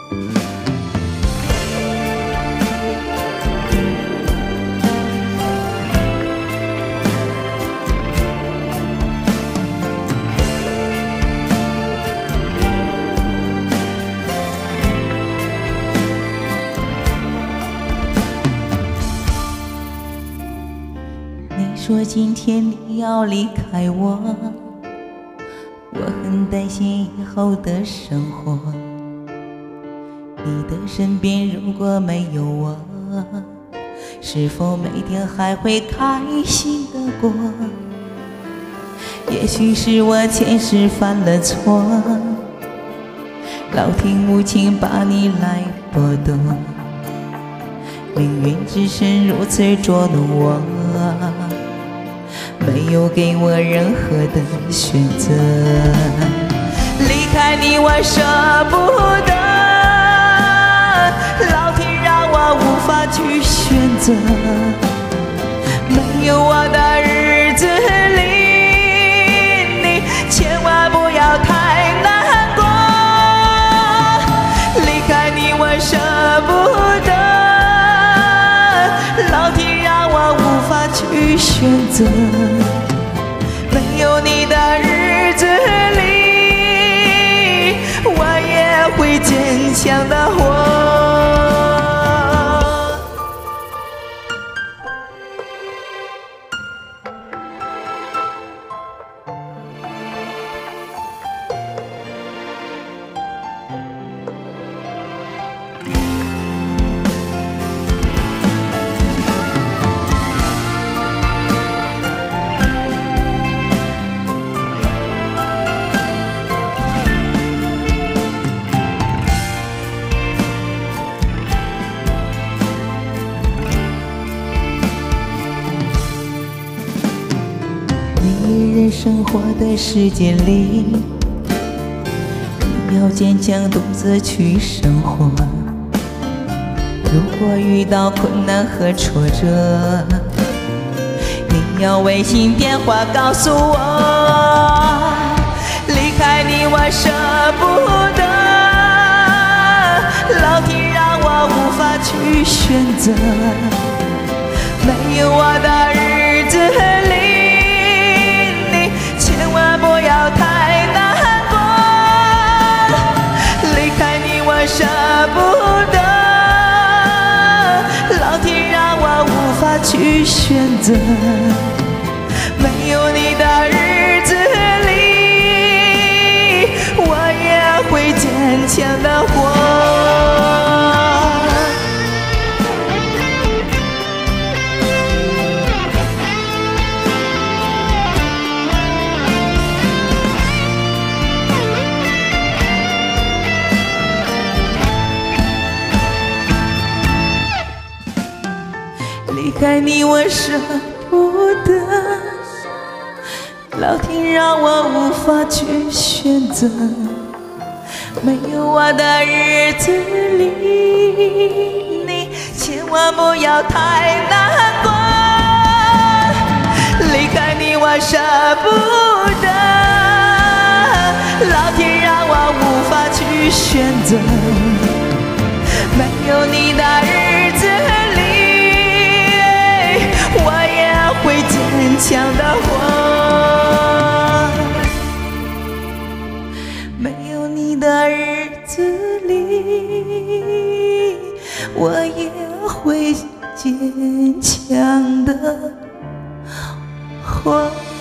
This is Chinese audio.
说今天你要离开我，我很担心以后的生活。你的身边如果没有我，是否每天还会开心的过？也许是我前世犯了错，老天无情把你来剥夺，命运之神如此捉弄我，没有给我任何的选择。离开你我舍不得，老天让我无法去选择。没有我的日子里，你千万不要太难过。离开你我舍不得，老天让我无法去选择。没有你的日子里，我也会坚强的活。一人生活的世界里，你要坚强独自去生活。如果遇到困难和挫折，你要微信电话告诉我。离开你我舍不得，老天让我无法去选择。没有我的日子里，千万不要太难过。离开你我舍不得，老天让我无法去选择。没有你的日子里，我也会坚强的活。离开你我舍不得，老天让我无法去选择。没有我的日子里，你千万不要太难过。离开你我舍不得，老天让我无法去选择。没有你的日子里，我也会坚强的活。没有你的日子里，我也会坚强的活。